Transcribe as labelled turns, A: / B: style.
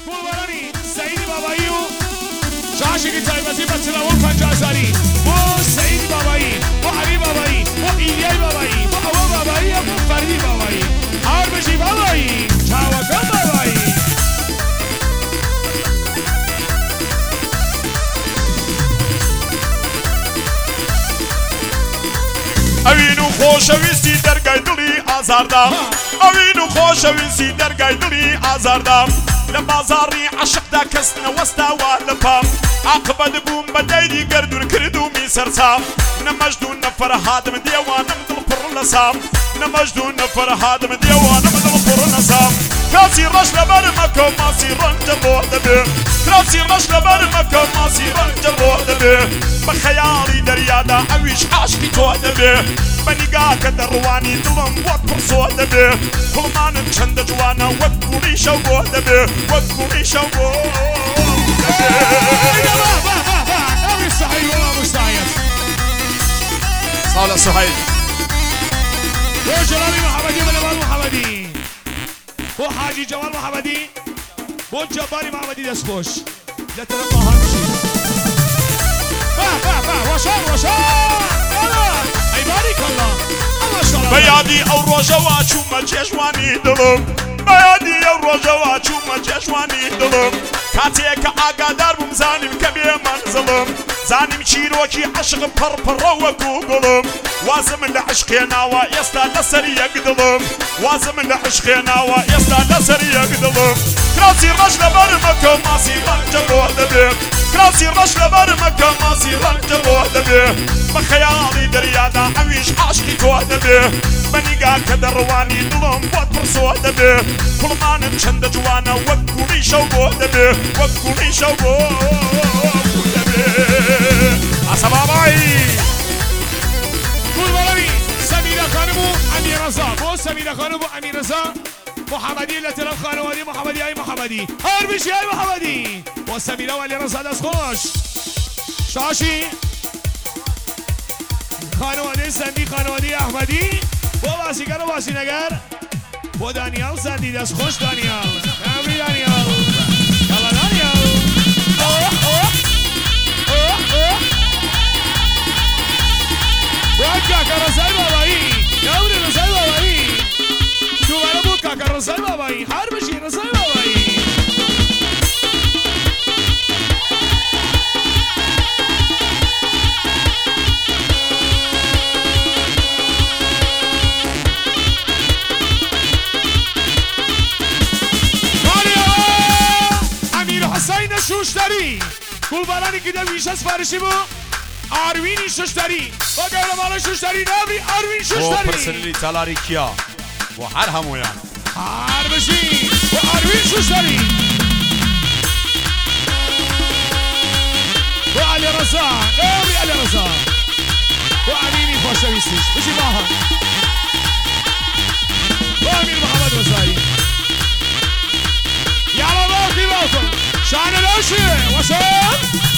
A: قربانی سعید بابایی و شاشکی تایبتی با تلاوان 50,000 با سعید بابایی با علی بابایی با ایلیای بابایی با هوا بابایی و فردی بابایی آرمشی بابایی چاوکان بابایی
B: ئەوین و خۆشەویستی دەرگای دڵی ئازاردام ئەوین و خۆشەویستی دەرگای دڵی ئازاردام لە بازاڕی عەشقدا کەس نەوەستاوە لە پام عاقبەت بووم بە دایری گەردون کردومی سەرچام نەمەجدون نەفەرهادم دێوانم دڵ پڕ لە سام نەمەجدون نەفەرهادم دێوانم دڵ پڕ لە سام کاسی ڕەش لەبەر مەکە ماسی ڕەنجە بۆ دەبێ کاسی ڕەش لەبەر مەکە ماسی ڕەنجە بۆ دەبێ بە خەیاڵی دەریادا ئەویش عاشقی تۆ دەبێ بە نیگاکە دەڕوانی دڵم وەک پڕسۆ دەبێ کوڵمانم چەندە جوانە وەک گوڵی شەو بۆ دەبێ وەک گوڵی شەو بۆ
A: ئەوی سەحیل وەڵا مستعید
B: ساڵە سوهەیل
A: بۆ جەلالی محەمەدی بە لەوان محەمەدی بۆ حاجی جەوال محەمەدی بۆ جەباری محەمەدی دەستخۆش لە تەرەف باهان بشین وەشان ئەی باریکەڵڵا
B: بە یادی ئەو ڕۆژەوە چوومە چێژوانی دڵم بە یادی ئەو ڕۆژەوە چوومە چێژوانی دڵم کاتێککە ئاگادار بووم زانیم کە بێمان زڵم زانیم چیرۆکی عەشقم پڕپڕە وەکو گوڵم وازم لە عشقێناوە ئێستا لەسەر یەک دڵم وازم لە عشقێناوە ئێستا لەسەر یەک دڵم کراسی ڕەش لەبەر مەکە ماسی ڕەنجە بۆ دەبێ کراسی ڕەش لەبەر مەکە ماسی ڕەنجە بۆ دەبێ بە خەیاڵی دەریادا ئەویش عاشقی تۆ دەبێ بە نیگاکە دەڕوانی دڵم بۆت پڕسۆ دەبێ کوڵمانم چەندە جوانە وەک گوڵی شەو بۆ دەبێ وەک گوڵی شەو بۆ دەبێ ئاسە بابایی
A: قوربانی سەمیرە خانم و ئەمیرەزا بۆ سەمیرە خانم و ئەمیرەزا محەمەدی لە تەرەف خانەوادی محەمەدی ئای محەمەدی هەربشی ئای محەمەدی بۆ سەمیرە و ئەلیرەزا دەستخۆش شاشی خانەوادەی سەندی خانەوادەی ئەحمەدی بۆ باسیگەر و باسینەگەر بۆ دانیال سەندی دەستخۆش دانیال ئەمی دانیال یاڵا دانیال بۆ کاکە ڕەزای بابایی یاوری ڕەزای بابایی دووبارە بۆ کاکە ڕەزای بابایی هەر بشی ڕەزای بابایی ئەمیر حەسەین شوشتەری گوڵبارانی کە دەویشە سپارشی بۆ ئاروینی شوشتەری بۆ گەورەماڵە شوشتەری ناوی ئاروین
B: بۆ
A: شوشتەری
B: پرسنلی تەلاری کیا بۆ هەر هەموویان
A: هەر بشی بۆ ئاروین شوشتەری بۆ ئەلیرەزا ناوی ئەلیرەزا بۆ ئەمینی خۆشەویستیش بشی باها بۆ ئەمیر محەممەد ڕزایی یاڵە باوکی باوکم شانە لەوشێ وەسەم